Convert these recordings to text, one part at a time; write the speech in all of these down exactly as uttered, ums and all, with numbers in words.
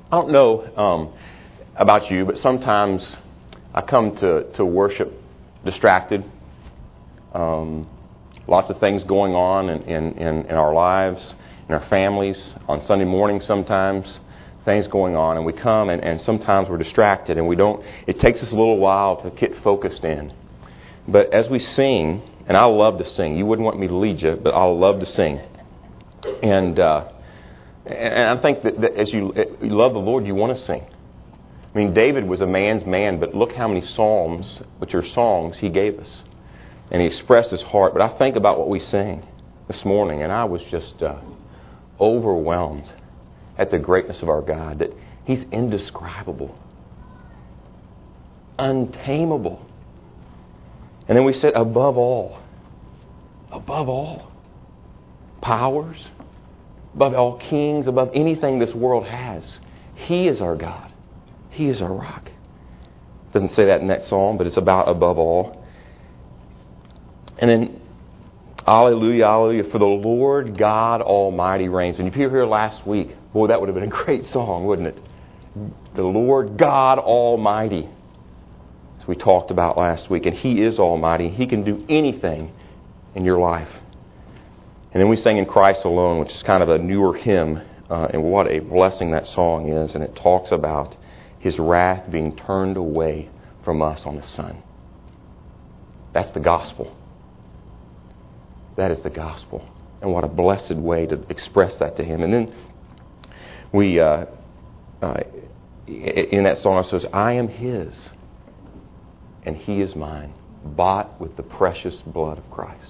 I don't know um, about you, but sometimes I come to, to worship distracted. Um, lots of things going on in, in, in, in our lives, in our families, on Sunday morning sometimes, things going on. And we come and, and sometimes we're distracted and we don't, it takes us a little while to get focused in. But as we sing, and I love to sing, you wouldn't want me to lead you, but I love to sing. And uh, and I think that, that as you, you love the Lord, you want to sing. I mean, David was a man's man, but look how many psalms, which are songs, he gave us. And he expressed his heart. But I think about what we sang this morning, and I was just uh, overwhelmed at the greatness of our God, that He's indescribable, untamable. And then we said, above all, above all, powers, above all kings, above anything this world has, He is our God. He is our rock. It doesn't say that in that psalm, but it's about above all. And then, hallelujah, hallelujah, for the Lord God Almighty reigns. When you were here last week, boy, that would have been a great song, wouldn't it? The Lord God Almighty, as we talked about last week. And He is Almighty. He can do anything in your life. And then we sang In Christ Alone, which is kind of a newer hymn. Uh, and what a blessing that song is. And it talks about His wrath being turned away from us on the Son. That's the gospel. That is the gospel. And what a blessed way to express that to Him. And then we, uh, uh, in that song it says, I am His and He is mine, bought with the precious blood of Christ.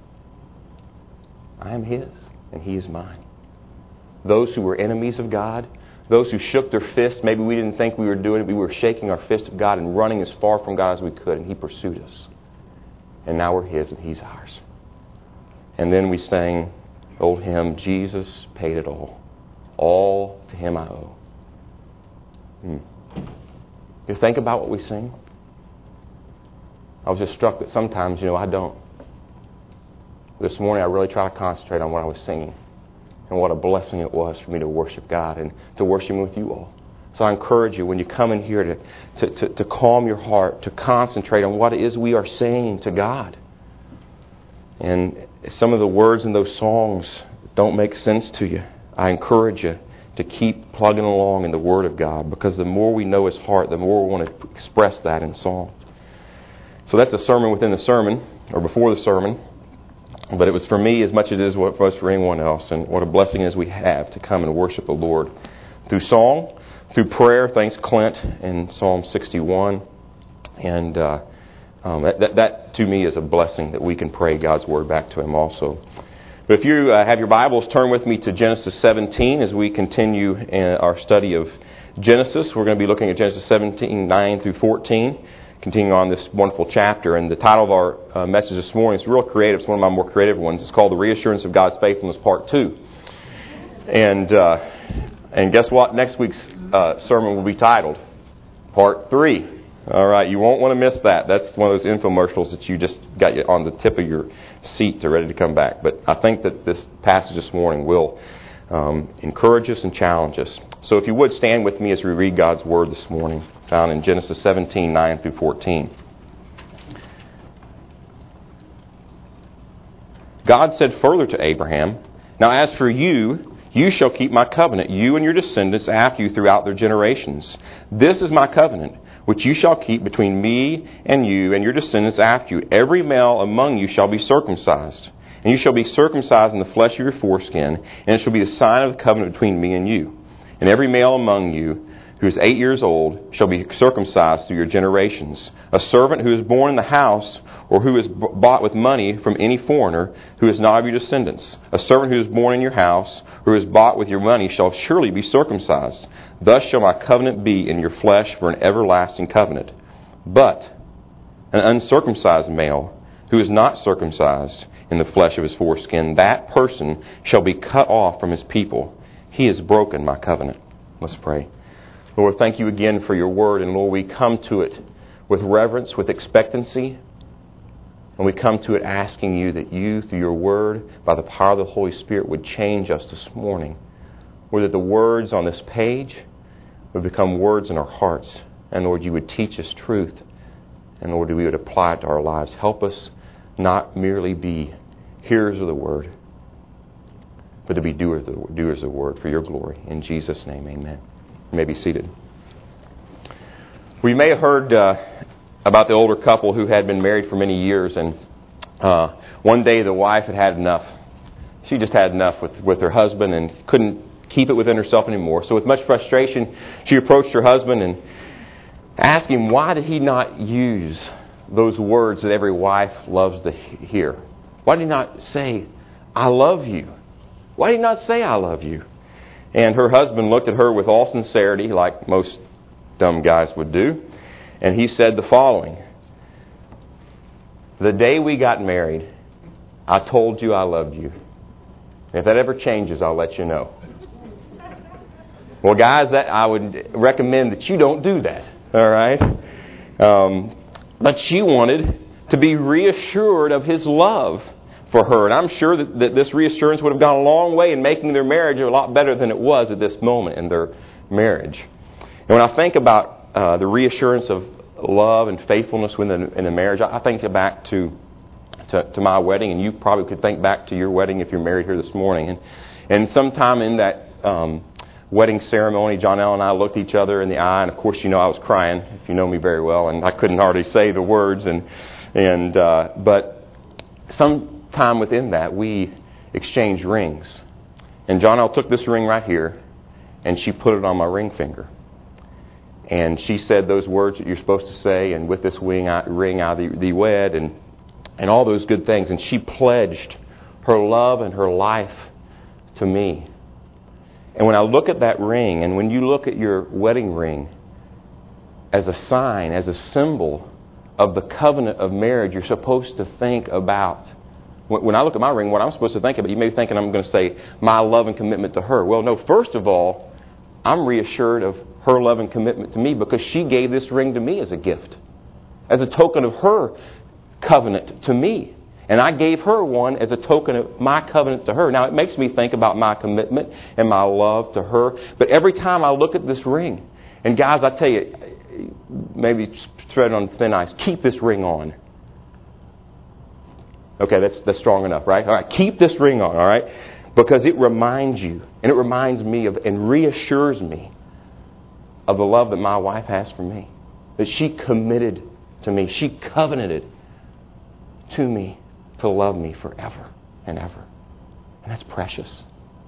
I am His and He is mine. Those who were enemies of God, those who shook their fist, maybe we didn't think we were doing it, we were shaking our fist at God and running as far from God as we could, and He pursued us. And now we're His and He's ours. And then we sang the old hymn, Jesus paid it all. All to Him I owe. Hmm. You think about what we sing? I was just struck that sometimes, you know, I don't. This morning I really try to concentrate on what I was singing. And what a blessing it was for me to worship God and to worship Him with you all. So I encourage you, when you come in here, to, to, to, to calm your heart, to concentrate on what it is we are saying to God. And some of the words in those songs don't make sense to you. I encourage you to keep plugging along in the Word of God, because the more we know His heart, the more we want to express that in song. So that's a sermon within the sermon, or before the sermon. But it was for me as much as it is what it was for anyone else. And what a blessing is we have to come and worship the Lord through song, through prayer. Thanks, Clint, in Psalm sixty-one. And uh, um, that, that, that, to me, is a blessing that we can pray God's Word back to Him also. But if you uh, have your Bibles, turn with me to Genesis seventeen as we continue in our study of Genesis. We're going to be looking at Genesis seventeen, nine through fourteen. Continuing on this wonderful chapter. And the title of our uh, message this morning is real creative. It's one of my more creative ones. It's called The Reassurance of God's Faithfulness, Part two. And uh, and guess what? Next week's uh, sermon will be titled Part three. All right, you won't want to miss that. That's one of those infomercials that you just got you on the tip of your seat to ready to come back. But I think that this passage this morning will um, encourage us and challenge us. So if you would, stand with me as we read God's Word this morning, found in Genesis seventeen, nine through fourteen. God said further to Abraham, Now as for you, you shall keep my covenant, you and your descendants after you throughout their generations. This is my covenant, which you shall keep between me and you and your descendants after you. Every male among you shall be circumcised, and you shall be circumcised in the flesh of your foreskin, and it shall be the sign of the covenant between me and you. And every male among you who is eight years old shall be circumcised through your generations. A servant who is born in the house or who is bought with money from any foreigner who is not of your descendants. A servant who is born in your house or who is bought with your money shall surely be circumcised. Thus shall my covenant be in your flesh for an everlasting covenant. But an uncircumcised male who is not circumcised in the flesh of his foreskin, that person shall be cut off from his people. He has broken my covenant. Let's pray. Lord, thank you again for your word. And Lord, we come to it with reverence, with expectancy. And we come to it asking you that you, through your word, by the power of the Holy Spirit, would change us this morning. Lord, that the words on this page would become words in our hearts. And Lord, you would teach us truth. And Lord, we would apply it to our lives. Help us not merely be hearers of the word, but to be doers of the, doers of the word for your glory. In Jesus' name, amen. You may be seated. We may have heard uh, about the older couple who had been married for many years, and uh, one day the wife had had enough. She just had enough with, with her husband and couldn't keep it within herself anymore. So with much frustration, she approached her husband and asked him, why did he not use those words that every wife loves to hear? Why did he not say, I love you? Why did he not say, I love you? And her husband looked at her with all sincerity, like most dumb guys would do, and he said the following: the day we got married, I told you I loved you. If that ever changes, I'll let you know. Well, guys, that I would recommend that you don't do that. All right? Um, but she wanted to be reassured of his love for her. And I'm sure that, that this reassurance would have gone a long way in making their marriage a lot better than it was at this moment in their marriage. And when I think about uh, the reassurance of love and faithfulness within the, in the marriage, I, I think back to, to to my wedding, and you probably could think back to your wedding if you're married here this morning. And, and sometime in that um, wedding ceremony, John L. and I looked each other in the eye, and of course, you know, I was crying, if you know me very well, and I couldn't hardly say the words. And and uh, but sometime within that, we exchanged rings. And John L. took this ring right here, and she put it on my ring finger. And she said those words that you're supposed to say, and with this ring I, ring I thee, thee wed, and, and all those good things. And she pledged her love and her life to me. And when I look at that ring, and when you look at your wedding ring as a sign, as a symbol of the covenant of marriage, you're supposed to think about, when I look at my ring, what I'm supposed to think about, you may be thinking I'm going to say my love and commitment to her. Well, no, first of all, I'm reassured of her love and commitment to me because she gave this ring to me as a gift, as a token of her covenant to me. And I gave her one as a token of my covenant to her. Now, it makes me think about my commitment and my love to her. But every time I look at this ring, and guys, I tell you, maybe tread on thin ice, keep this ring on. Okay, that's that's strong enough, right? All right, keep this ring on, all right? Because it reminds you, and it reminds me of, and reassures me of the love that my wife has for me. That she committed to me. She covenanted to me to love me forever and ever. And that's precious.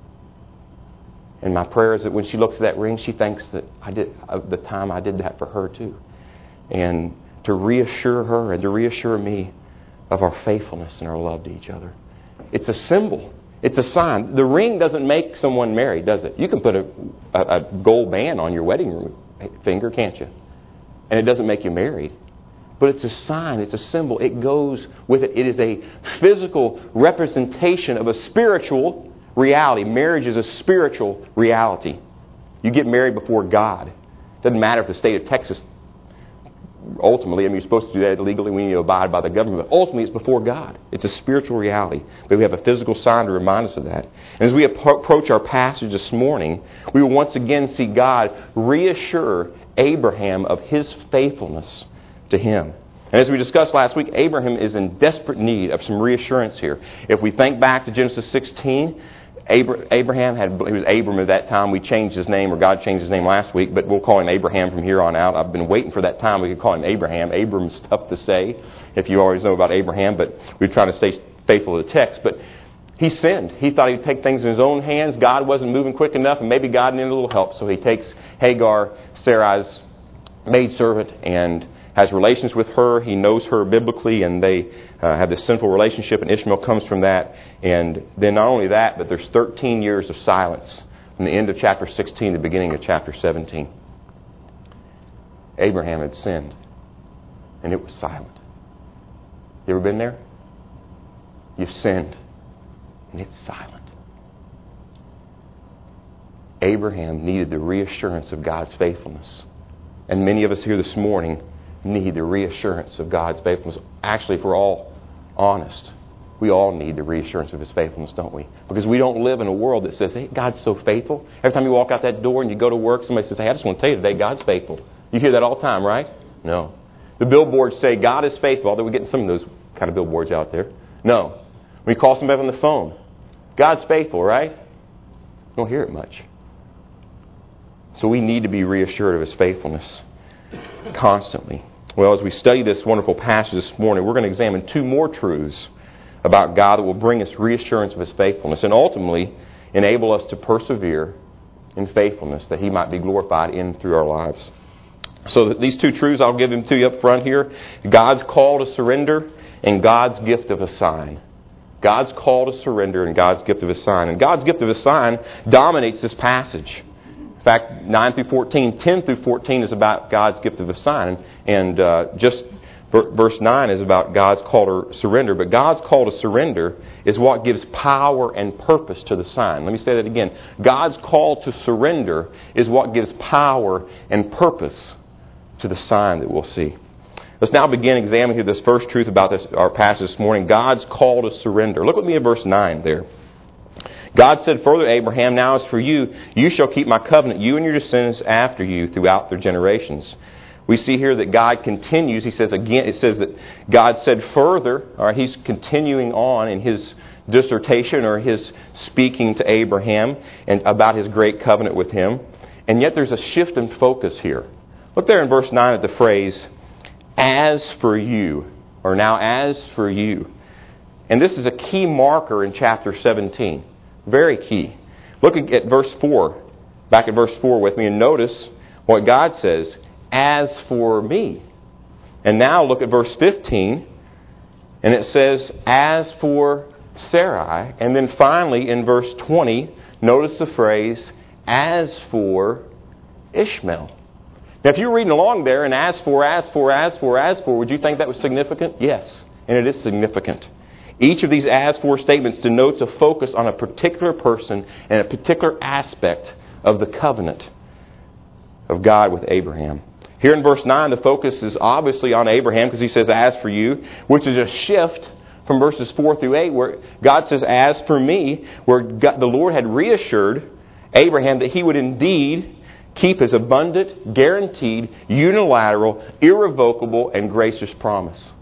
And my prayer is that when she looks at that ring, she thinks that I did of the time I did that for her too. And to reassure her and to reassure me of our faithfulness and our love to each other. It's a symbol. It's a sign. The ring doesn't make someone married, does it? You can put a, a, a gold band on your wedding finger, can't you? And it doesn't make you married. But it's a sign. It's a symbol. It goes with it. It is a physical representation of a spiritual reality. Marriage is a spiritual reality. You get married before God. It doesn't matter if the state of Texas, ultimately, I mean, you're supposed to do that legally. We need to abide by the government. But ultimately, it's before God. It's a spiritual reality. But we have a physical sign to remind us of that. And as we approach our passage this morning, we will once again see God reassure Abraham of his faithfulness to him. And as we discussed last week, Abraham is in desperate need of some reassurance here. If we think back to Genesis sixteen, Abraham had, he was Abram at that time. We changed his name, or God changed his name last week, but we'll call him Abraham from here on out. I've been waiting for that time we could call him Abraham. Abram's tough to say, if you always know about Abraham, but we're trying to stay faithful to the text. But he sinned. He thought he'd take things in his own hands. God wasn't moving quick enough, and maybe God needed a little help. So he takes Hagar, Sarai's maidservant, and has relations with her. He knows her biblically, and they uh, have this sinful relationship, and Ishmael comes from that. And then not only that, but there's thirteen years of silence from the end of chapter sixteen to the beginning of chapter seventeen. Abraham had sinned, and it was silent. You ever been there? You've sinned, and it's silent. Abraham needed the reassurance of God's faithfulness. And many of us here this morning need the reassurance of God's faithfulness. Actually, if we're all honest, We all need the reassurance of His faithfulness, don't we? Because we don't live in a world that says, hey, God's so faithful. Every time you walk out that door and you go to work, somebody says, hey, I just want to tell you today, God's faithful. You hear that all the time, right? No. The billboards say God is faithful, although we're getting some of those kind of billboards out there. No. When you call somebody on the phone, God's faithful, right? You don't hear it much. So we need to be reassured of His faithfulness constantly. Well, as we study this wonderful passage this morning, we're going to examine two more truths about God that will bring us reassurance of His faithfulness and ultimately enable us to persevere in faithfulness that He might be glorified in through our lives. So these two truths, I'll give them to you up front here. God's call to surrender and God's gift of a sign. God's call to surrender and God's gift of a sign. And God's gift of a sign dominates this passage. In fact, nine through fourteen, ten through fourteen is about God's gift of a sign. And uh, just verse nine is about God's call to surrender. But God's call to surrender is what gives power and purpose to the sign. Let me say that again. God's call to surrender is what gives power and purpose to the sign that we'll see. Let's now begin examining here this first truth about this our passage this morning. God's call to surrender. Look with me at verse nine there. God said further to Abraham, now as for you, you shall keep my covenant, you and your descendants after you throughout their generations. We see here that God continues. He says again, it says that God said further, all right, He's continuing on in His dissertation or His speaking to Abraham and about His great covenant with him. And yet there's a shift in focus here. Look there in verse nine at the phrase, as for you, or now as for you. And this is a key marker in chapter seventeen. Very key. Look at verse four. Back at verse four with me and notice what God says, as for me. And now look at verse fifteen. And it says, as for Sarai. And then finally in verse twenty, notice the phrase, as for Ishmael. Now if you're reading along there and as for, as for, as for, as for, would you think that was significant? Yes. And it is significant. Each of these as for statements denotes a focus on a particular person and a particular aspect of the covenant of God with Abraham. Here in verse nine, the focus is obviously on Abraham because he says, as for you, which is a shift from verses four through eight where God says, as for me, where God, the Lord had reassured Abraham that He would indeed keep His abundant, guaranteed, unilateral, irrevocable, and gracious promise.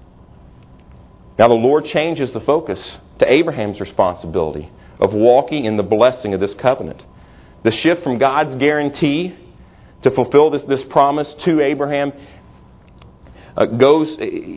Now the Lord changes the focus to Abraham's responsibility of walking in the blessing of this covenant. The shift from God's guarantee to fulfill this, this promise to Abraham uh, goes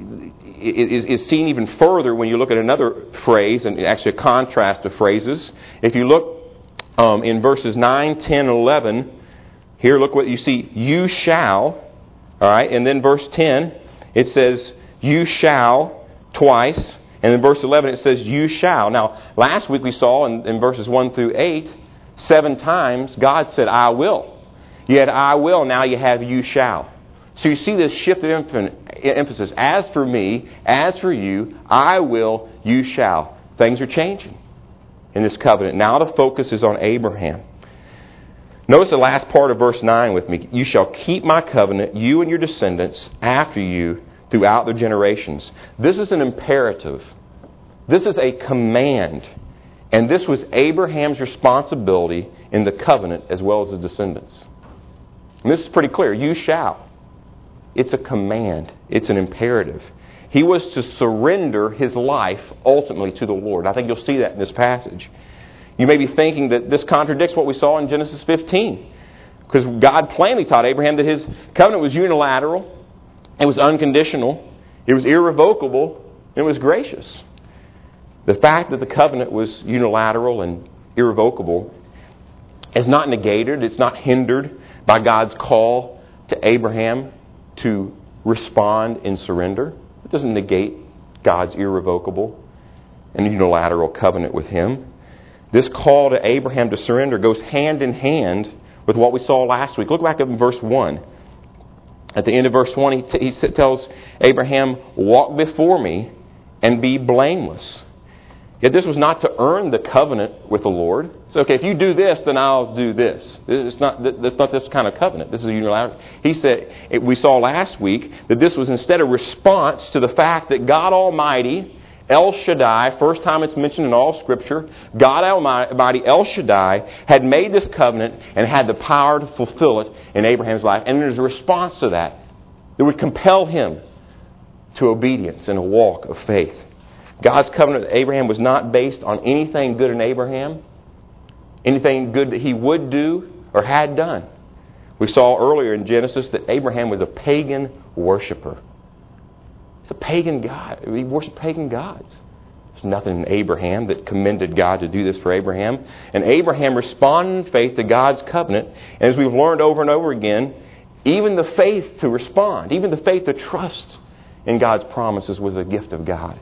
is, is seen even further when you look at another phrase, and actually a contrast of phrases. If you look um, in verses nine, ten, and eleven, here look what you see, you shall, all right, and then verse ten, it says, you shall, twice, and in verse eleven it says, you shall. Now, last week we saw in, in verses one through eight, seven times God said, I will. You had I will, now you have you shall. So you see this shift of emphasis. As for me, as for you, I will, you shall. Things are changing in this covenant. Now the focus is on Abraham. Notice the last part of verse nine with me. You shall keep my covenant, you and your descendants after you, throughout their generations. This is an imperative. This is a command. And this was Abraham's responsibility in the covenant as well as his descendants. And this is pretty clear. You shall. It's a command. It's an imperative. He was to surrender his life ultimately to the Lord. I think you'll see that in this passage. You may be thinking that this contradicts what we saw in Genesis fifteen. Because God plainly taught Abraham that His covenant was unilateral. It was unconditional. It was irrevocable. It was gracious. The fact that the covenant was unilateral and irrevocable is not negated. It's not hindered by God's call to Abraham to respond in surrender. It doesn't negate God's irrevocable and unilateral covenant with Him. This call to Abraham to surrender goes hand in hand with what we saw last week. Look back up in verse one. At the end of verse one, he, t- he tells Abraham, walk before me and be blameless. Yet this was not to earn the covenant with the Lord. So, okay, if you do this, then I'll do this. It's not, that's not this kind of covenant. This is a unilateral. He said, we saw last week that this was instead a response to the fact that God Almighty El Shaddai, first time it's mentioned in all Scripture, God Almighty, El Shaddai, had made this covenant and had the power to fulfill it in Abraham's life. And there's a response to that that would compel him to obedience and a walk of faith. God's covenant with Abraham was not based on anything good in Abraham, anything good that he would do or had done. We saw earlier in Genesis that Abraham was a pagan worshiper. He's a pagan god. He worshipped pagan gods. There's nothing in Abraham that commended God to do this for Abraham. And Abraham responded in faith to God's covenant. And as we've learned over and over again, even the faith to respond, even the faith to trust in God's promises was a gift of God.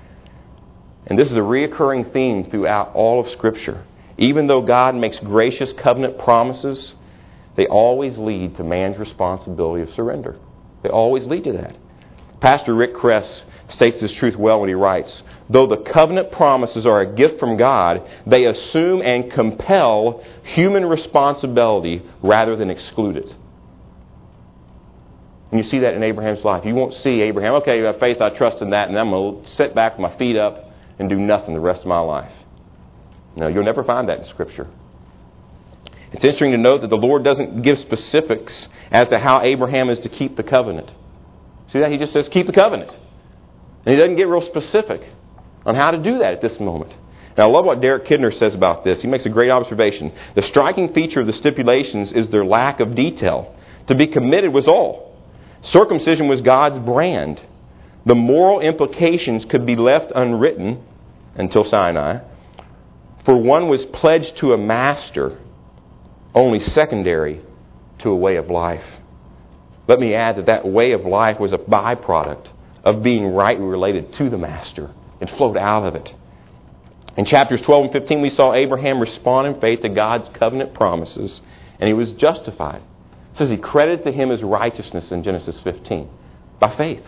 And this is a reoccurring theme throughout all of Scripture. Even though God makes gracious covenant promises, they always lead to man's responsibility of surrender. They always lead to that. Pastor Rick Kress states this truth well when he writes, though the covenant promises are a gift from God, they assume and compel human responsibility rather than exclude it. And you see that in Abraham's life. You won't see Abraham, okay, you have faith, I trust in that, and I'm going to sit back with my feet up and do nothing the rest of my life. No, you'll never find that in Scripture. It's interesting to note that the Lord doesn't give specifics as to how Abraham is to keep the covenant. See that? He just says, keep the covenant. And he doesn't get real specific on how to do that at this moment. Now, I love what Derek Kidner says about this. He makes a great observation. The striking feature of the stipulations is their lack of detail. To be committed was all. Circumcision was God's brand. The moral implications could be left unwritten until Sinai. For one was pledged to a master, only secondary to a way of life. Let me add that that way of life was a byproduct of being rightly related to the master. It flowed out of it. In chapters twelve and fifteen, we saw Abraham respond in faith to God's covenant promises, and he was justified. It says he credited to him his righteousness in Genesis fifteen by faith.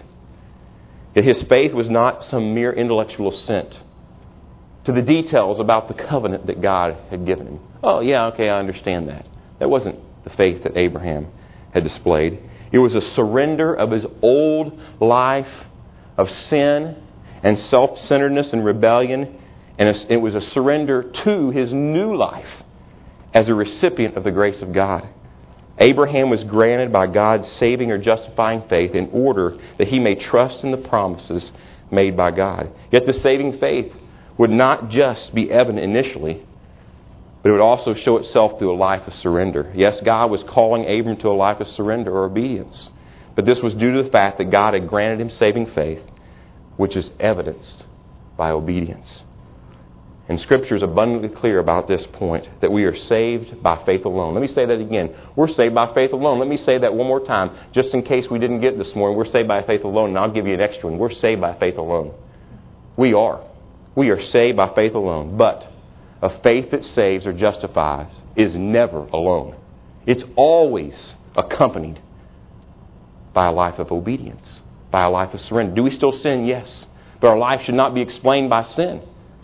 Yet his faith was not some mere intellectual assent to the details about the covenant that God had given him. Oh, yeah, okay, I understand that. That wasn't the faith that Abraham had displayed. It was a surrender of his old life of sin and self-centeredness and rebellion, and it was a surrender to his new life as a recipient of the grace of God. Abraham was granted by God's saving or justifying faith in order that he may trust in the promises made by God. Yet the saving faith would not just be evident initially, but it would also show itself through a life of surrender. Yes, God was calling Abram to a life of surrender or obedience, but this was due to the fact that God had granted him saving faith, which is evidenced by obedience. And Scripture is abundantly clear about this point, that we are saved by faith alone. Let me say that again. We're saved by faith alone. Let me say that one more time, just in case we didn't get it this morning. We're saved by faith alone, and I'll give you an extra one. We're saved by faith alone. We are. We are saved by faith alone. But a faith that saves or justifies is never alone. It's always accompanied by a life of obedience, by a life of surrender. Do we still sin? Yes. But our life should not be explained by sin.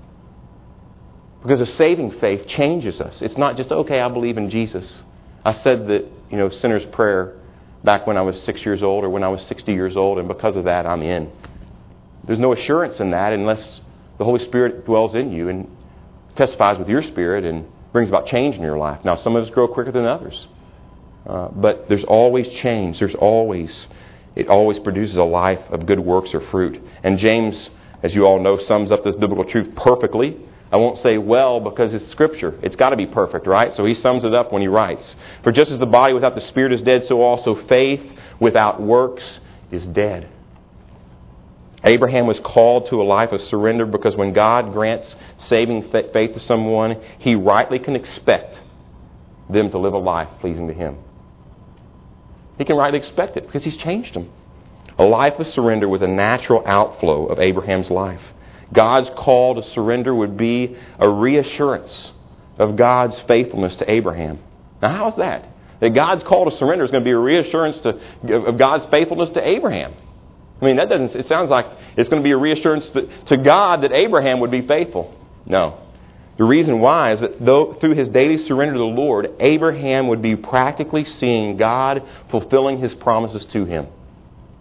Because a saving faith changes us. It's not just, okay, I believe in Jesus. I said that, you know, sinner's prayer back when I was six years old or when I was sixty years old, and because of that, I'm in. There's no assurance in that unless the Holy Spirit dwells in you and testifies with your spirit and brings about change in your life. Now, some of us grow quicker than others. Uh, but there's always change. There's always, it always produces a life of good works or fruit. And James, as you all know, sums up this biblical truth perfectly. I won't say well because it's Scripture. It's got to be perfect, right? So he sums it up when he writes, for just as the body without the Spirit is dead, so also faith without works is dead. Abraham was called to a life of surrender because when God grants saving faith to someone, he rightly can expect them to live a life pleasing to him. He can rightly expect it because he's changed them. A life of surrender was a natural outflow of Abraham's life. God's call to surrender would be a reassurance of God's faithfulness to Abraham. Now, how is that? That God's call to surrender is going to be a reassurance to, of God's faithfulness to Abraham. I mean, that doesn't. It sounds like it's going to be a reassurance to, to God that Abraham would be faithful. No. The reason why is that though through his daily surrender to the Lord, Abraham would be practically seeing God fulfilling His promises to him.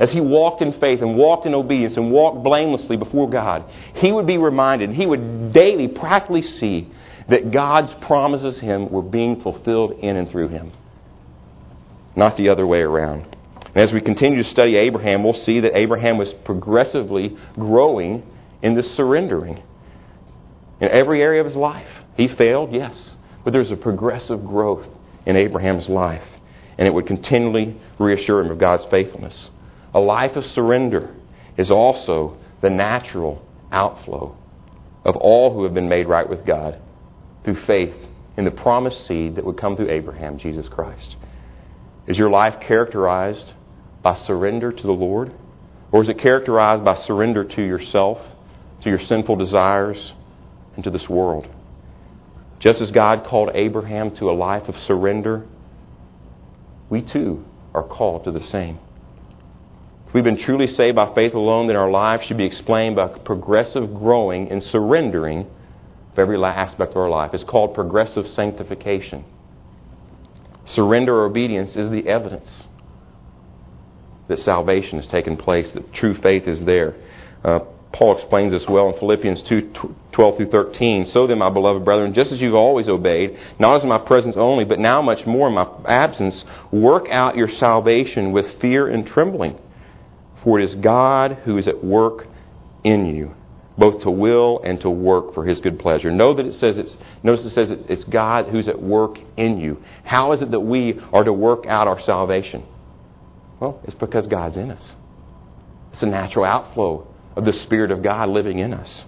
as he walked in faith and walked in obedience and walked blamelessly before God, he would be reminded, he would daily practically see that God's promises him were being fulfilled in and through him, not the other way around. And as we continue to study Abraham, we'll see that Abraham was progressively growing in this surrendering in every area of his life. He failed, yes, but there's a progressive growth in Abraham's life, and it would continually reassure him of God's faithfulness. A life of surrender is also the natural outflow of all who have been made right with God through faith in the promised seed that would come through Abraham, Jesus Christ. Is your life characterized by surrender to the Lord? Or is it characterized by surrender to yourself, to your sinful desires, and to this world? Just as God called Abraham to a life of surrender, we too are called to the same. If we've been truly saved by faith alone, then our lives should be explained by progressive growing and surrendering of every aspect of our life. It's called progressive sanctification. Surrender or obedience is the evidence that salvation has taken place, that true faith is there. Uh, Paul explains this well in Philippians two, twelve through thirteen. So then, my beloved brethren, just as you've always obeyed, not as in my presence only, but now much more in my absence, work out your salvation with fear and trembling. For it is God who is at work in you, both to will and to work for His good pleasure. Know that it says it's. Notice it says it's God who's at work in you. How is it that we are to work out our salvation? Well, it's because God's in us. It's a natural outflow of the Spirit of God living in us.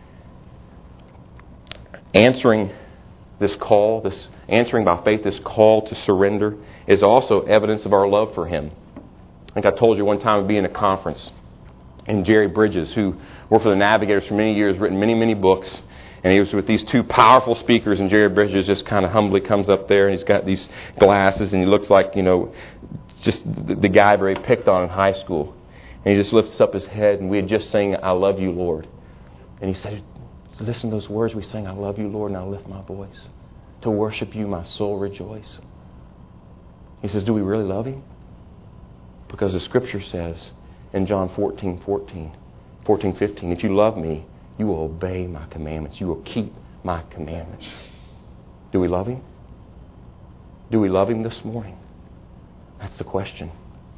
Answering this call, this answering by faith, this call to surrender, is also evidence of our love for Him. I think I told you one time I'd be in a conference, and Jerry Bridges, who worked for the Navigators for many years, written many, many books, and he was with these two powerful speakers, and Jerry Bridges just kind of humbly comes up there, and he's got these glasses, and he looks like, you know, just the, the guy very picked on in high school. And he just lifts up his head, and we had just sang, I love you, Lord. And he said, listen to those words we sang, I love you, Lord, and I lift my voice. To worship you, my soul rejoice. He says, do we really love Him? Because the Scripture says in John fourteen, fourteen, fourteen, fifteen, if you love me, you will obey my commandments. You will keep my commandments. Do we love Him? Do we love Him this morning? That's the question.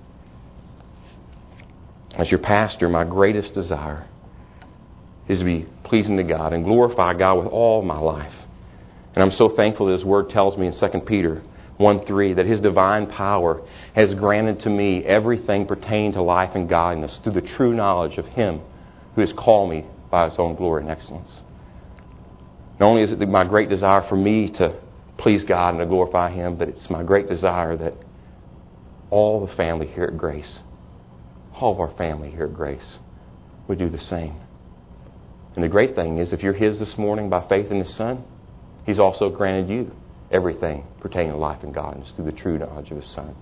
As your pastor, my greatest desire is to be pleasing to God and glorify God with all my life. And I'm so thankful that His Word tells me in Second Peter one three that His divine power has granted to me everything pertaining to life and godliness through the true knowledge of Him who has called me by His own glory and excellence. Not only is it my great desire for me to please God and to glorify Him, but it's my great desire that all the family here at Grace, all of our family here at Grace, would do the same. And the great thing is, if you're His this morning by faith in His Son, He's also granted you everything pertaining to life and godliness through the true knowledge of His Son.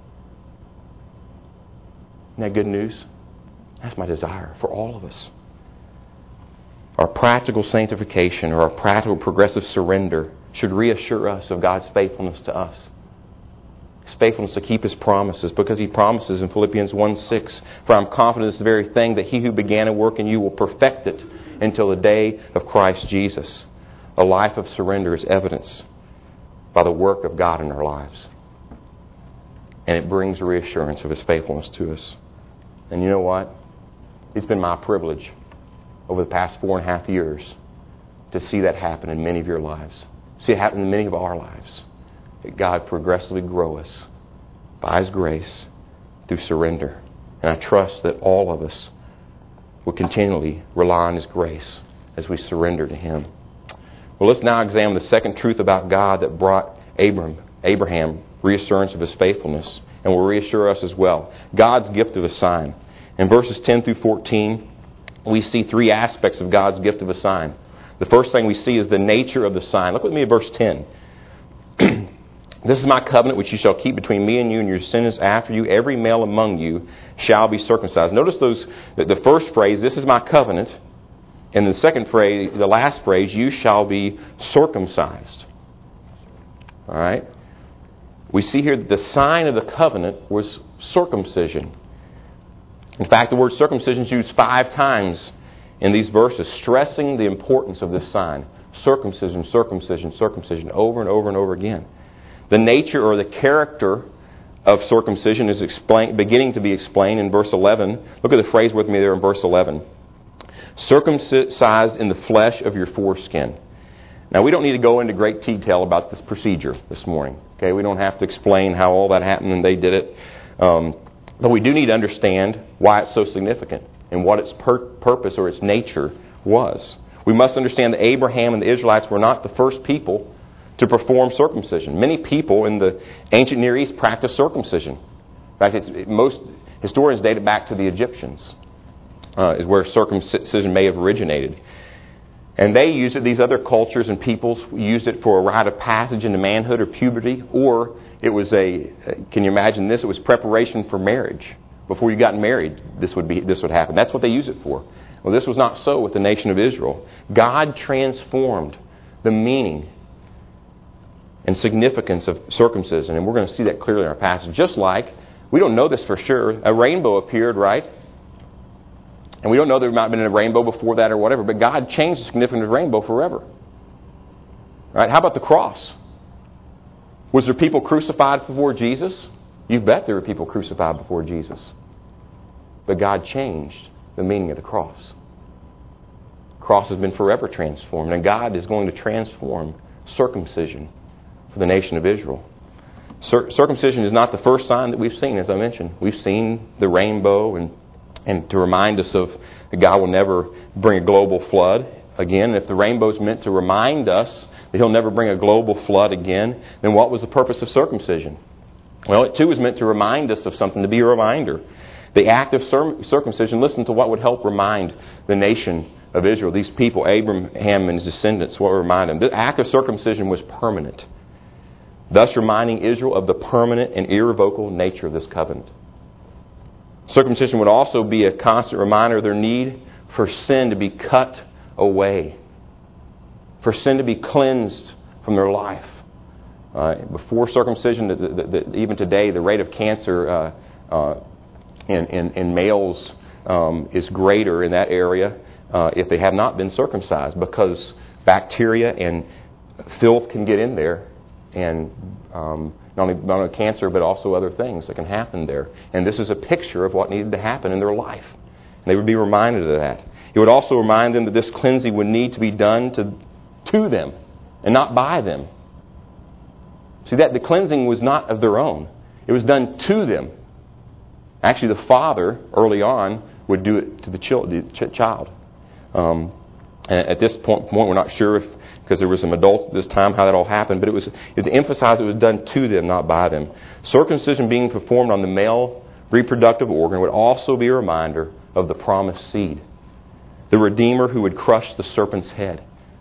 Isn't that good news? That's my desire for all of us. Our practical sanctification or our practical progressive surrender should reassure us of God's faithfulness to us. His faithfulness to keep His promises, because He promises in Philippians one six, for I'm confident this very thing, that He who began a work in you will perfect it until the day of Christ Jesus. A life of surrender is evidence by the work of God in our lives. And it brings reassurance of His faithfulness to us. And you know what? It's been my privilege over the past four and a half years to see that happen in many of your lives. See it happen in many of our lives. That God progressively grow us by His grace through surrender. And I trust that all of us will continually rely on His grace as we surrender to Him. Well, let's now examine the second truth about God that brought Abram, Abraham reassurance of His faithfulness and will reassure us as well. God's gift of a sign. In verses ten through fourteen, we see three aspects of God's gift of a sign. The first thing we see is the nature of the sign. Look with me at verse ten. This is my covenant which you shall keep between me and you and your descendants after you. Every male among you shall be circumcised. Notice those. The first phrase, this is my covenant. And the second phrase, the last phrase, you shall be circumcised. All right? We see here that the sign of the covenant was circumcision. In fact, the word circumcision is used five times in these verses, stressing the importance of this sign. Circumcision, circumcision, circumcision, over and over and over again. The nature or the character of circumcision is explain, beginning to be explained in verse eleven. Look at the phrase with me there in verse eleven. Circumcised in the flesh of your foreskin. Now, we don't need to go into great detail about this procedure this morning. Okay, we don't have to explain how all that happened and they did it. Um, but we do need to understand why it's so significant and what its pur- purpose or its nature was. We must understand that Abraham and the Israelites were not the first people to perform circumcision. Many people in the ancient Near East practiced circumcision. In fact, it's, it, most historians date it back to the Egyptians, uh, is where circumcision may have originated. And they used it, these other cultures and peoples used it for a rite of passage into manhood or puberty, or it was a, can you imagine this? It was preparation for marriage. Before you got married, this would be this would happen. That's what they used it for. Well, this was not so with the nation of Israel. God transformed the meaning and significance of circumcision, and we're going to see that clearly in our passage. Just like, we don't know this for sure, a rainbow appeared, right? And we don't know there might have been a rainbow before that or whatever, but God changed the significance of the rainbow forever. Right? How about the cross? Was there people crucified before Jesus? You bet there were people crucified before Jesus. But God changed the meaning of the cross. The cross has been forever transformed, and God is going to transform circumcision for the nation of Israel. Cir- circumcision is not the first sign that we've seen, as I mentioned. We've seen the rainbow and And to remind us of that God will never bring a global flood again. If the rainbow is meant to remind us that He'll never bring a global flood again, then what was the purpose of circumcision? Well, it too was meant to remind us of something, to be a reminder. The act of circumcision, listen to what would help remind the nation of Israel, these people, Abraham and his descendants, what would remind them. The act of circumcision was permanent, thus reminding Israel of the permanent and irrevocable nature of this covenant. Circumcision would also be a constant reminder of their need for sin to be cut away, for sin to be cleansed from their life. Uh, before circumcision, the, the, the, even today, the rate of cancer uh, uh, in, in, in males um, is greater in that area uh, if they have not been circumcised, because bacteria and filth can get in there and um, Not only, not only cancer, but also other things that can happen there. And this is a picture of what needed to happen in their life. And they would be reminded of that. It would also remind them that this cleansing would need to be done to, to them and not by them. See, that the cleansing was not of their own. It was done to them. Actually, the father, early on, would do it to the child. Um, and at this point, we're not sure if, because there were some adults at this time, how that all happened. But it was to emphasize it was done to them, not by them. Circumcision being performed on the male reproductive organ would also be a reminder of the promised seed, the Redeemer who would crush the serpent's head.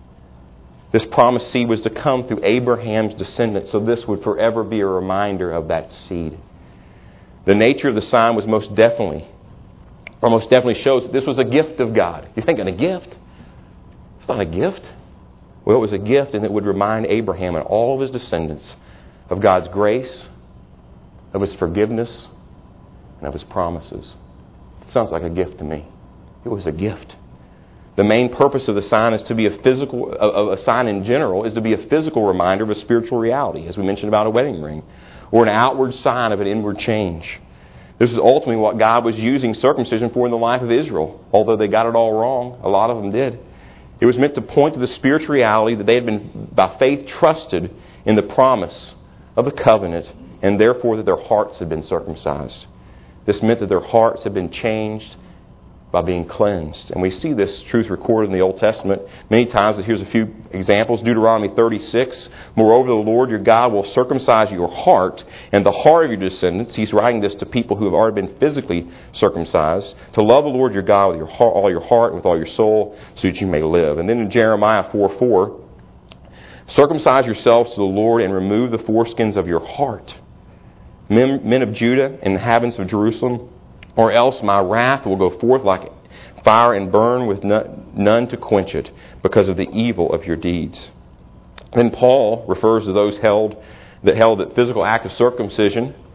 This promised seed was to come through Abraham's descendants, so this would forever be a reminder of that seed. The nature of the sign was most definitely, or most definitely shows that this was a gift of God. You're thinking, a gift? It's not a gift. Well, it was a gift, and it would remind Abraham and all of his descendants of God's grace, of His forgiveness, and of His promises. It sounds like a gift to me. It was a gift. The main purpose of the sign is to be a physical, of a sign in general, is to be a physical reminder of a spiritual reality, as we mentioned about a wedding ring, or an outward sign of an inward change. This is ultimately what God was using circumcision for in the life of Israel, although they got it all wrong. A lot of them did. It was meant to point to the spiritual reality that they had been, by faith, trusted in the promise of the covenant, and therefore that their hearts had been circumcised. This meant that their hearts had been changed by being cleansed. And we see this truth recorded in the Old Testament many times. Here's a few examples. Deuteronomy thirty-six. Moreover, the Lord your God will circumcise your heart and the heart of your descendants. He's writing this to people who have already been physically circumcised. To love the Lord your God with your heart, all your heart and with all your soul, so that you may live. And then in Jeremiah four four. Circumcise yourselves to the Lord and remove the foreskins of your heart. Men, men of Judah and inhabitants of Jerusalem, or else my wrath will go forth like fire and burn with none to quench it because of the evil of your deeds. Then Paul refers to those held that held that physical act of circumcision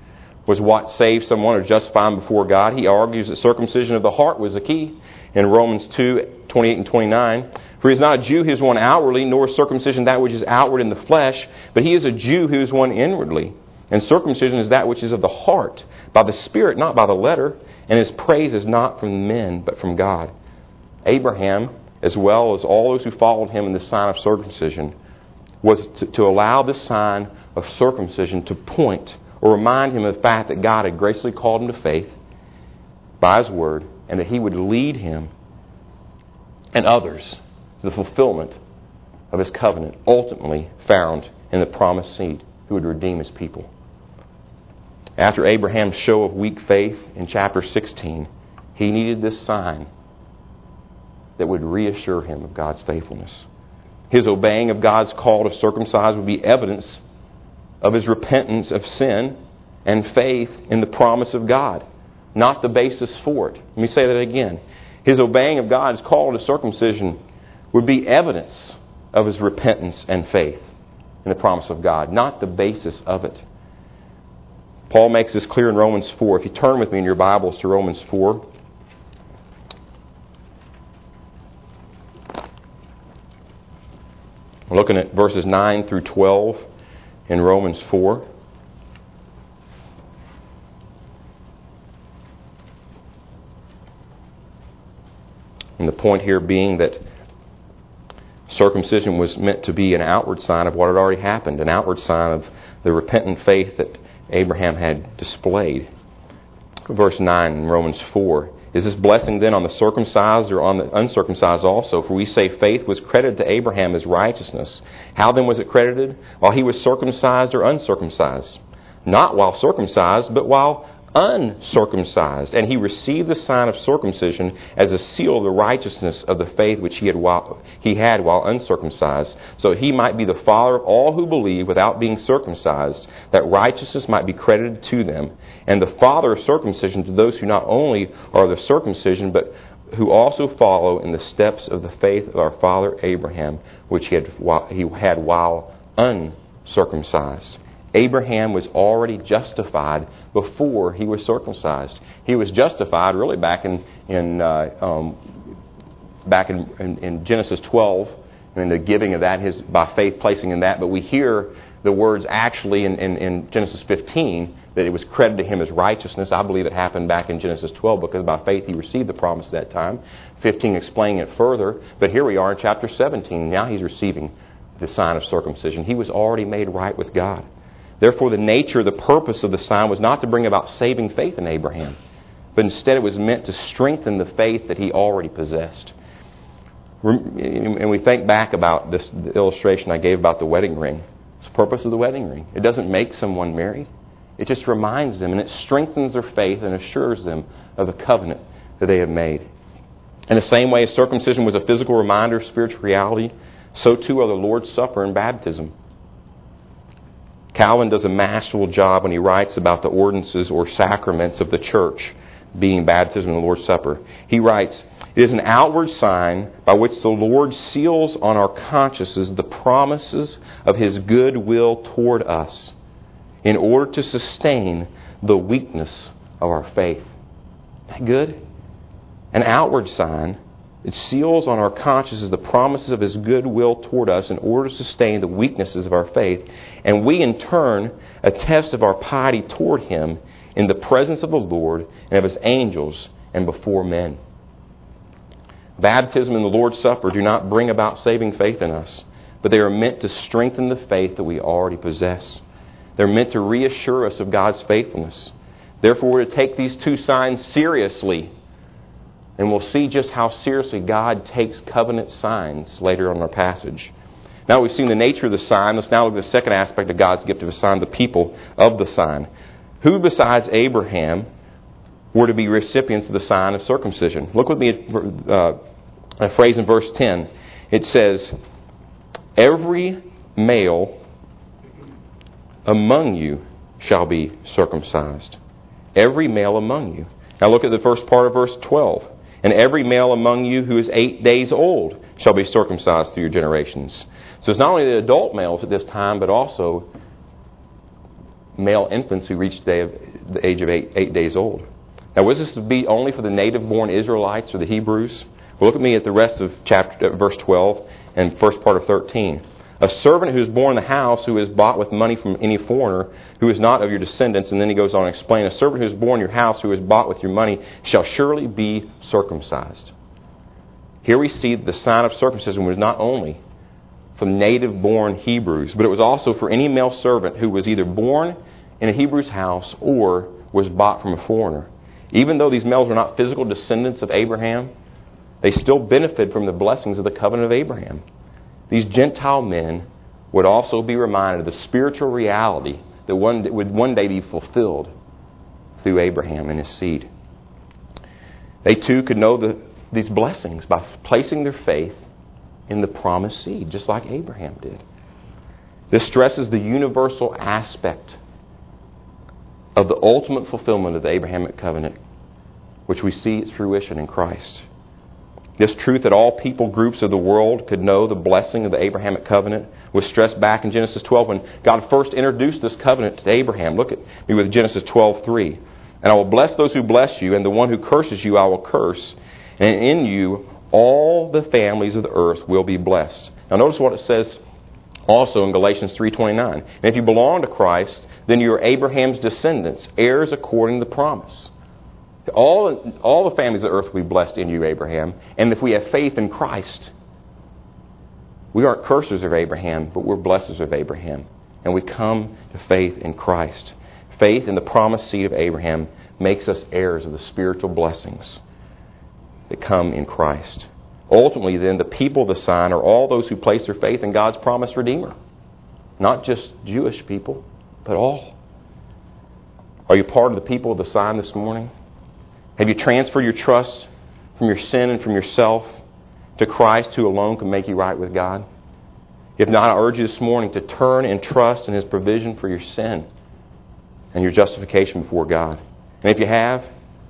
was what saved someone or justified him before God. He argues that circumcision of the heart was the key in Romans two, twenty-eight and twenty-nine. For he is not a Jew who is one outwardly, nor is circumcision that which is outward in the flesh, but he is a Jew who is one inwardly. And circumcision is that which is of the heart, by the Spirit, not by the letter. And his praise is not from men, but from God. Abraham, as well as all those who followed him in the sign of circumcision, was to, to allow this sign of circumcision to point or remind him of the fact that God had graciously called him to faith by His Word, and that He would lead him and others to the fulfillment of His covenant, ultimately found in the promised seed who would redeem His people. After Abraham's show of weak faith in chapter sixteen, he needed this sign that would reassure him of God's faithfulness. His obeying of God's call to circumcise would be evidence of his repentance of sin and faith in the promise of God, not the basis for it. Let me say that again. His obeying of God's call to circumcision would be evidence of his repentance and faith in the promise of God, not the basis of it. Paul makes this clear in Romans four. If you turn with me in your Bibles to Romans four. We're looking at verses nine through twelve in Romans four. And the point here being that circumcision was meant to be an outward sign of what had already happened, an outward sign of the repentant faith that Abraham had displayed. Verse nine in Romans four. Is this blessing then on the circumcised or on the uncircumcised also? For we say faith was credited to Abraham as righteousness. How then was it credited? While he was circumcised or uncircumcised? Not while circumcised, but while uncircumcised. And he received the sign of circumcision as a seal of the righteousness of the faith which he had while, he had while uncircumcised, so he might be the father of all who believe without being circumcised, that righteousness might be credited to them, and the father of circumcision to those who not only are the circumcision, but who also follow in the steps of the faith of our father Abraham, which he had, he had while uncircumcised. Abraham was already justified before he was circumcised. He was justified really back in in uh, um, back in, in, in Genesis twelve, and the giving of that, his by faith placing in that. But we hear the words actually in, in, in Genesis fifteen that it was credited to him as righteousness. I believe it happened back in Genesis twelve because by faith he received the promise at that time. fifteen explaining it further. But here we are in chapter seventeen. Now he's receiving the sign of circumcision. He was already made right with God. Therefore, the nature, the purpose of the sign was not to bring about saving faith in Abraham, but instead it was meant to strengthen the faith that he already possessed. And we think back about this illustration I gave about the wedding ring. It's the purpose of the wedding ring. It doesn't make someone married. It just reminds them, and it strengthens their faith and assures them of the covenant that they have made. In the same way as circumcision was a physical reminder of spiritual reality, so too are the Lord's Supper and baptism. Calvin does a masterful job when he writes about the ordinances or sacraments of the church, being baptism and the Lord's Supper. He writes, "It is an outward sign by which the Lord seals on our consciences the promises of His good will toward us, in order to sustain the weakness of our faith." Isn't that good? An outward sign. It seals on our consciences the promises of His good will toward us in order to sustain the weaknesses of our faith. And we, in turn, attest of our piety toward Him in the presence of the Lord and of His angels and before men. Baptism and the Lord's Supper do not bring about saving faith in us, but they are meant to strengthen the faith that we already possess. They're meant to reassure us of God's faithfulness. Therefore, we're to take these two signs seriously. And we'll see just how seriously God takes covenant signs later on in our passage. Now we've seen the nature of the sign. Let's now look at the second aspect of God's gift of a sign, the people of the sign. Who besides Abraham were to be recipients of the sign of circumcision? Look with me at uh, a phrase in verse ten. It says, "Every male among you shall be circumcised." Every male among you. Now look at the first part of verse twelve. "And every male among you who is eight days old shall be circumcised through your generations." So it's not only the adult males at this time, but also male infants who reach the day of, the age of eight, eight days old. Now, was this to be only for the native-born Israelites or the Hebrews? Well, look at me at the rest of chapter, uh, verse twelve and first part of thirteen. A servant who is born in the house, who is bought with money from any foreigner, who is not of your descendants, and then he goes on to explain, a servant who is born in your house, who is bought with your money, shall surely be circumcised. Here we see the sign of circumcision was not only from native-born Hebrews, but it was also for any male servant who was either born in a Hebrew's house or was bought from a foreigner. Even though these males were not physical descendants of Abraham, they still benefited from the blessings of the covenant of Abraham. These Gentile men would also be reminded of the spiritual reality that one, would one day be fulfilled through Abraham and his seed. They too could know the, these blessings by placing their faith in the promised seed, just like Abraham did. This stresses the universal aspect of the ultimate fulfillment of the Abrahamic covenant, which we see its fruition in Christ. This truth that all people groups of the world could know the blessing of the Abrahamic covenant was stressed back in Genesis twelve when God first introduced this covenant to Abraham. Look at me with Genesis twelve three. And I will bless those who bless you, and the one who curses you I will curse. And in you all the families of the earth will be blessed. Now notice what it says also in Galatians three twenty-nine. And if you belong to Christ, then you are Abraham's descendants, heirs according to the promise. All, all the families of the earth will be blessed in you, Abraham. And if we have faith in Christ, we aren't cursers of Abraham, but we're blessers of Abraham. And we come to faith in Christ. Faith in the promised seed of Abraham makes us heirs of the spiritual blessings that come in Christ. Ultimately, then, the people of the sign are all those who place their faith in God's promised Redeemer. Not just Jewish people, but all. Are you part of the people of the sign this morning? Have you transferred your trust from your sin and from yourself to Christ, who alone can make you right with God? If not, I urge you this morning to turn and trust in His provision for your sin and your justification before God. And if you have,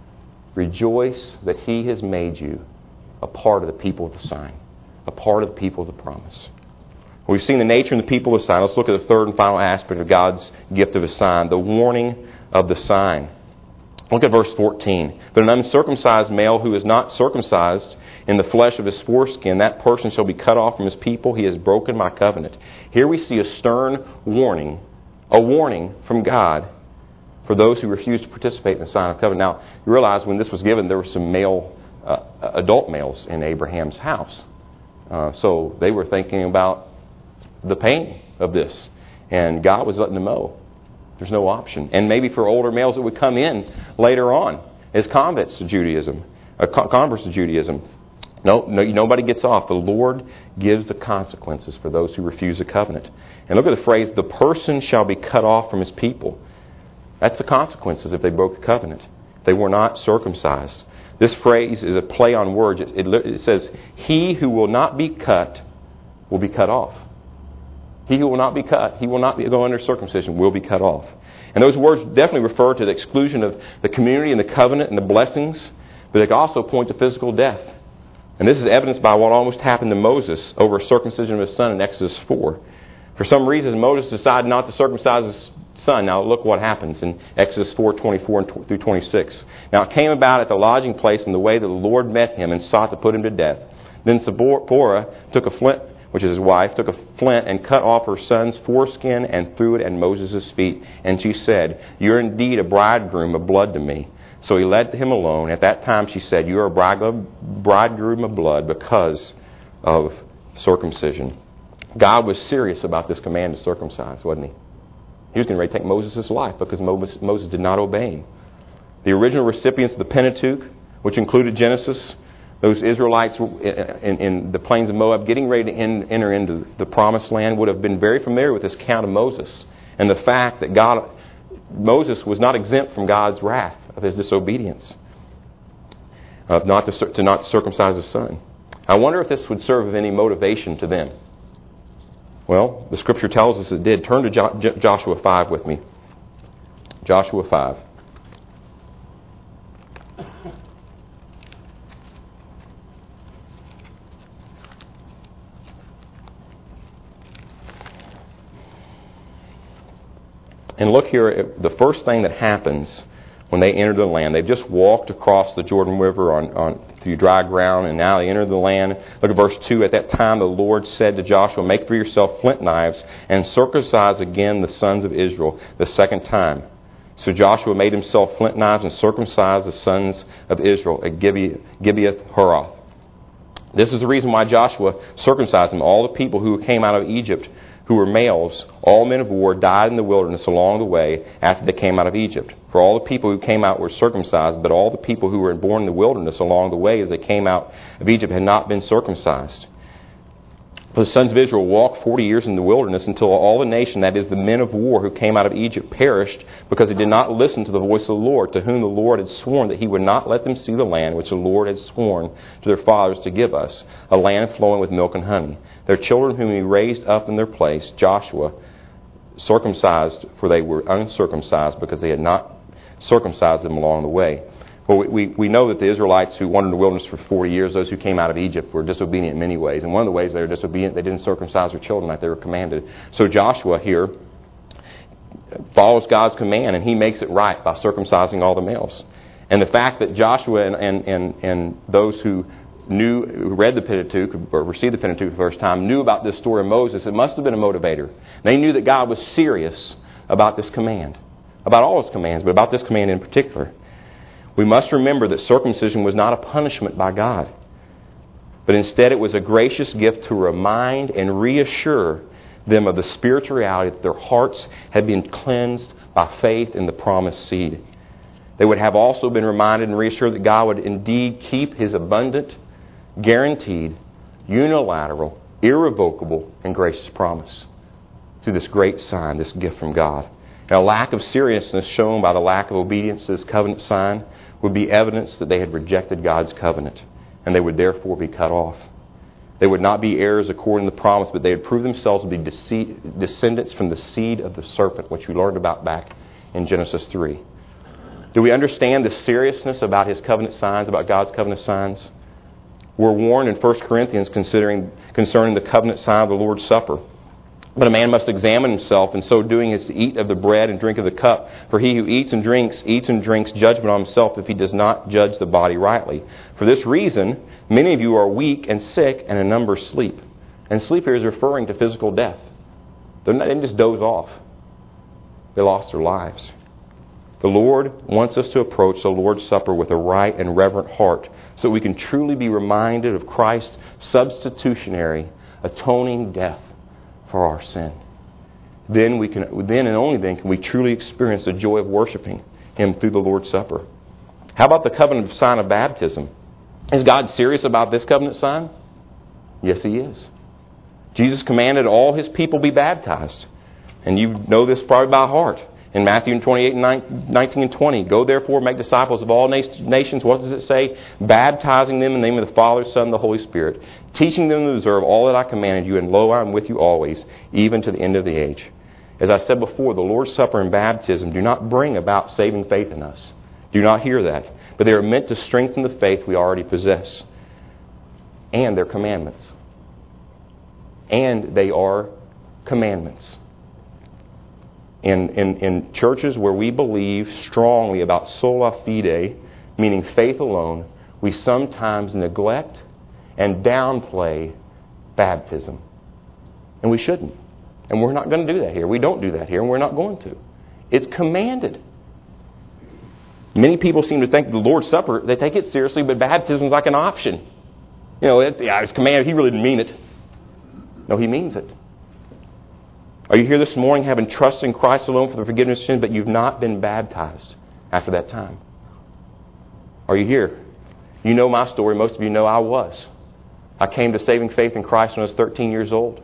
rejoice that He has made you a part of the people of the sign, a part of the people of the promise. We've seen the nature and the people of the sign. Let's look at the third and final aspect of God's gift of a sign, the warning of the sign. Look at verse fourteen. But an uncircumcised male who is not circumcised in the flesh of his foreskin, that person shall be cut off from his people. He has broken my covenant. Here we see a stern warning, a warning from God for those who refuse to participate in the sign of covenant. Now, you realize when this was given, there were some male, uh, adult males in Abraham's house. Uh, so they were thinking about the pain of this. And God was letting them know there's no option. And maybe for older males that would come in later on as converts to Judaism, uh, converts to Judaism. No, no, nobody gets off. The Lord gives the consequences for those who refuse the covenant. And look at the phrase, the person shall be cut off from his people. That's the consequences if they broke the covenant. If they were not circumcised. This phrase is a play on words. It, it, it says, he who will not be cut will be cut off. He who will not be cut, he will not be, go under circumcision, will be cut off. And those words definitely refer to the exclusion of the community and the covenant and the blessings, but they can also point to physical death. And this is evidenced by what almost happened to Moses over circumcision of his son in Exodus four. For some reason, Moses decided not to circumcise his son. Now look what happens in Exodus four twenty-four through twenty-six. Now it came about at the lodging place in the way that the Lord met him and sought to put him to death. Then Zipporah took a flint, which is his wife, took a flint and cut off her son's foreskin and threw it at Moses' feet. And she said, "You're indeed a bridegroom of blood to me." So he led him alone. At that time she said, "You are a bridegroom of blood because of circumcision." God was serious about this command to circumcise, wasn't he? He was getting ready to take Moses' life because Moses did not obey him. The original recipients of the Pentateuch, which included Genesis, those Israelites in, in the plains of Moab getting ready to in, enter into the promised land, would have been very familiar with this account of Moses and the fact that God, Moses was not exempt from God's wrath of his disobedience, of not to, to not circumcise his son. I wonder if this would serve of any motivation to them. Well, the Scripture tells us it did. Turn to jo- Joshua five with me. Joshua five. And look here, at the first thing that happens when they enter the land. They've just walked across the Jordan River on, on through dry ground, and now they enter the land. Look at verse two. At that time the Lord said to Joshua, make for yourself flint knives, and circumcise again the sons of Israel the second time. So Joshua made himself flint knives and circumcised the sons of Israel at Gibeath-Haarath. This is the reason why Joshua circumcised them. All the people who came out of Egypt, who were males, all men of war, died in the wilderness along the way after they came out of Egypt. For all the people who came out were circumcised, but all the people who were born in the wilderness along the way as they came out of Egypt had not been circumcised. For the sons of Israel walked forty years in the wilderness until all the nation, that is the men of war who came out of Egypt, perished because they did not listen to the voice of the Lord, to whom the Lord had sworn that he would not let them see the land which the Lord had sworn to their fathers to give us, a land flowing with milk and honey. Their children whom he raised up in their place, Joshua circumcised, for they were uncircumcised because they had not circumcised them along the way. Well, we, we, we know that the Israelites who wandered in the wilderness for forty years, those who came out of Egypt, were disobedient in many ways. And one of the ways they were disobedient, they didn't circumcise their children like they were commanded. So Joshua here follows God's command, and he makes it right by circumcising all the males. And the fact that Joshua and, and, and, and those who knew, who read the Pentateuch, or received the Pentateuch for the first time, knew about this story of Moses, it must have been a motivator. They knew that God was serious about this command, about all his commands, but about this command in particular. We must remember that circumcision was not a punishment by God, but instead it was a gracious gift to remind and reassure them of the spiritual reality that their hearts had been cleansed by faith in the promised seed. They would have also been reminded and reassured that God would indeed keep his abundant, guaranteed, unilateral, irrevocable, and gracious promise through this great sign, this gift from God. Now, a lack of seriousness shown by the lack of obedience to this covenant sign would be evidence that they had rejected God's covenant, and they would therefore be cut off. They would not be heirs according to the promise, but they would prove themselves to be dece- descendants from the seed of the serpent, which we learned about back in Genesis three. Do we understand the seriousness about his covenant signs, about God's covenant signs? We're warned in First Corinthians considering, concerning the covenant sign of the Lord's Supper. But a man must examine himself, and so doing is to eat of the bread and drink of the cup. For he who eats and drinks, eats and drinks judgment on himself if he does not judge the body rightly. For this reason, many of you are weak and sick, and a number sleep. And sleep here is referring to physical death. They're not, they didn't just doze off. They lost their lives. The Lord wants us to approach the Lord's Supper with a right and reverent heart so that we can truly be reminded of Christ's substitutionary, atoning death for our sin. Then we can, then and only then can we truly experience the joy of worshiping him through the Lord's Supper. How about the covenant sign of baptism? Is God serious about this covenant sign? Yes, he is. Jesus commanded all his people be baptized. And you know this probably by heart. In Matthew twenty-eight, nineteen and twenty, go therefore make disciples of all nations. What does it say? Baptizing them in the name of the Father, Son, and the Holy Spirit, teaching them to observe all that I commanded you, and lo, I am with you always, even to the end of the age. As I said before, the Lord's Supper and baptism do not bring about saving faith in us. Do not hear that. But they are meant to strengthen the faith we already possess. And they're commandments. And they are commandments. In, in, in churches where we believe strongly about sola fide, meaning faith alone, we sometimes neglect and downplay baptism. And we shouldn't. And we're not going to do that here. We don't do that here, and we're not going to. It's commanded. Many people seem to think the Lord's Supper, they take it seriously, but baptism is like an option. You know, it, yeah, it's commanded. He really didn't mean it. No, he means it. Are you here this morning having trust in Christ alone for the forgiveness of sin, but you've not been baptized after that time? Are you here? You know my story. Most of you know I was. I came to saving faith in Christ when I was thirteen years old.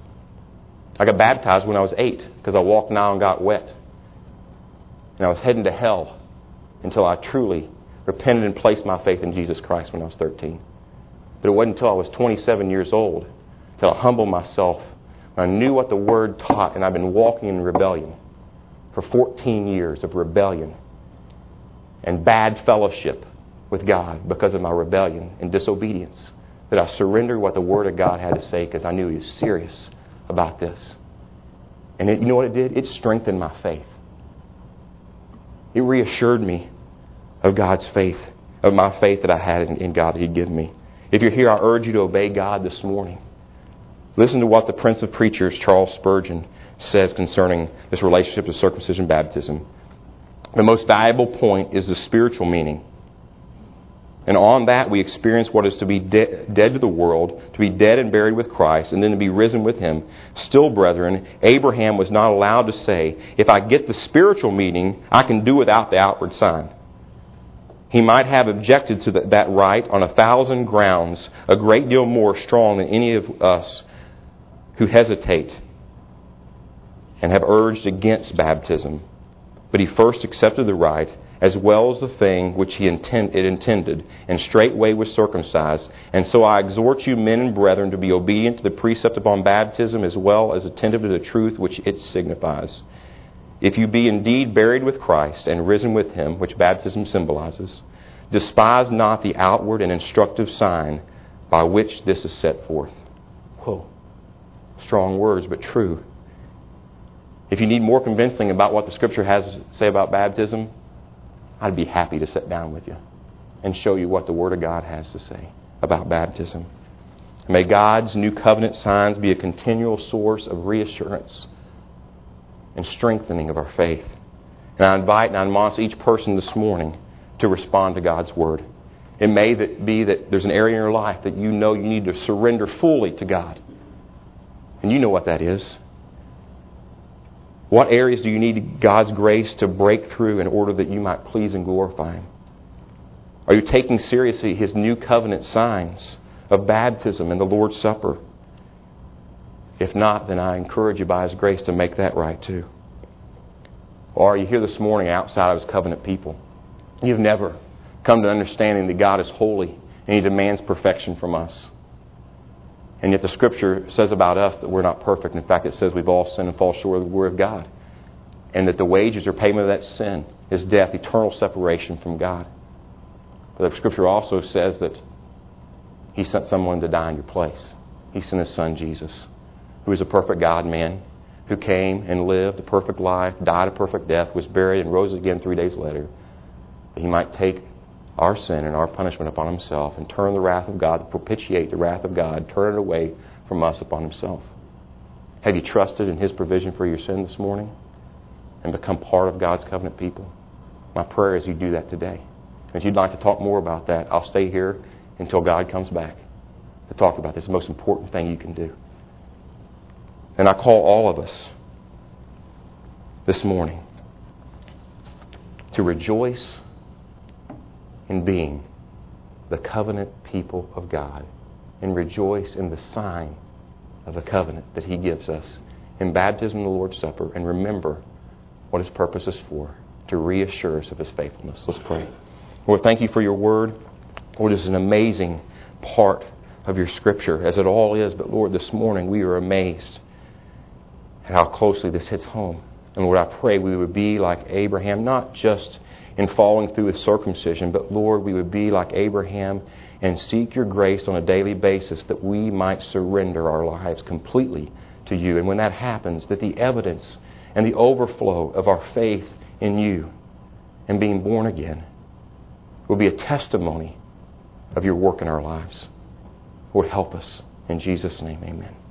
I got baptized when I was eight because I walked now and got wet. And I was heading to hell until I truly repented and placed my faith in Jesus Christ when I was thirteen. But it wasn't until I was twenty-seven years old until I humbled myself. I knew what the Word taught, and I've been walking in rebellion for fourteen years of rebellion and bad fellowship with God because of my rebellion and disobedience. That I surrendered what the Word of God had to say because I knew He was serious about this. And it, you know what it did? It strengthened my faith. It reassured me of God's faith, of my faith that I had in, in God that He'd given me. If you're here, I urge you to obey God this morning. Listen to what the Prince of Preachers, Charles Spurgeon, says concerning this relationship to circumcision and baptism. The most valuable point is the spiritual meaning. And on that we experience what is to be de- dead to the world, to be dead and buried with Christ, and then to be risen with Him. Still, brethren, Abraham was not allowed to say, if I get the spiritual meaning, I can do without the outward sign. He might have objected to that right on a thousand grounds, a great deal more strong than any of us who hesitate and have urged against baptism. But he first accepted the rite, as well as the thing which he intend, it intended, and straightway was circumcised. And so I exhort you, men and brethren, to be obedient to the precept upon baptism, as well as attentive to the truth which it signifies. If you be indeed buried with Christ and risen with Him, which baptism symbolizes, despise not the outward and instructive sign by which this is set forth. Whoa. Strong words, but true. If you need more convincing about what the Scripture has to say about baptism, I'd be happy to sit down with you and show you what the Word of God has to say about baptism. May God's new covenant signs be a continual source of reassurance and strengthening of our faith. And I invite and I admonish each person this morning to respond to God's Word. It may be that there's an area in your life that you know you need to surrender fully to God. And you know what that is. What areas do you need God's grace to break through in order that you might please and glorify Him? Are you taking seriously His new covenant signs of baptism and the Lord's Supper? If not, then I encourage you by His grace to make that right too. Or are you here this morning outside of His covenant people? You've never come to understanding that God is holy and He demands perfection from us. And yet the Scripture says about us that we're not perfect. In fact, it says we've all sinned and fall short of the glory of God. And that the wages or payment of that sin is death, eternal separation from God. But the Scripture also says that He sent someone to die in your place. He sent His Son, Jesus, who is a perfect God-man, who came and lived a perfect life, died a perfect death, was buried, and rose again three days later, that He might take our sin and our punishment upon Himself and turn the wrath of God, propitiate the wrath of God, turn it away from us upon Himself. Have you trusted in His provision for your sin this morning and become part of God's covenant people? My prayer is you do that today. If you'd like to talk more about that, I'll stay here until God comes back to talk about this. It's the most important thing you can do. And I call all of us this morning to rejoice in being the covenant people of God and rejoice in the sign of the covenant that He gives us in baptism and the Lord's Supper, and remember what His purpose is for, to reassure us of His faithfulness. Let's pray. Lord, thank You for Your Word. Lord, it's an amazing part of Your Scripture, as it all is, but Lord, this morning we are amazed at how closely this hits home. And Lord, I pray we would be like Abraham, not just in following through with circumcision, but Lord, we would be like Abraham and seek Your grace on a daily basis that we might surrender our lives completely to You. And when that happens, that the evidence and the overflow of our faith in You and being born again will be a testimony of Your work in our lives. Lord, help us. In Jesus' name, amen.